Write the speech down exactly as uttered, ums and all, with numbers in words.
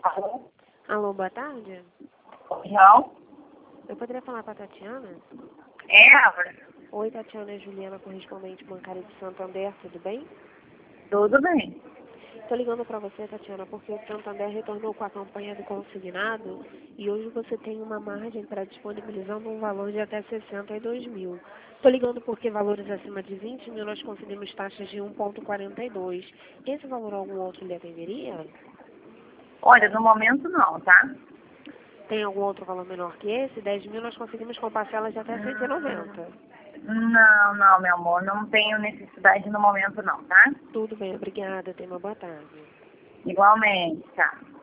Alô? Alô, boa tarde. Não? Eu poderia falar com a Tatiana? É, Álvaro? Oi, Tatiana, é Juliana, correspondente bancária de Santander, tudo bem? Tudo bem. Estou ligando para você, Tatiana, porque o Santander retornou com a campanha do consignado e hoje você tem uma margem para disponibilizando um valor de até sessenta e dois mil. Estou ligando porque valores acima de vinte mil nós conseguimos taxas de um vírgula quarenta e dois. Esse valor algum outro lhe atenderia? Olha, no momento não, tá? Tem algum outro valor menor que esse? dez mil nós conseguimos com parcelas de até cento e noventa. Não, não, meu amor. Não tenho necessidade no momento não, tá? Tudo bem, obrigada. Tenha uma boa tarde. Igualmente, tá?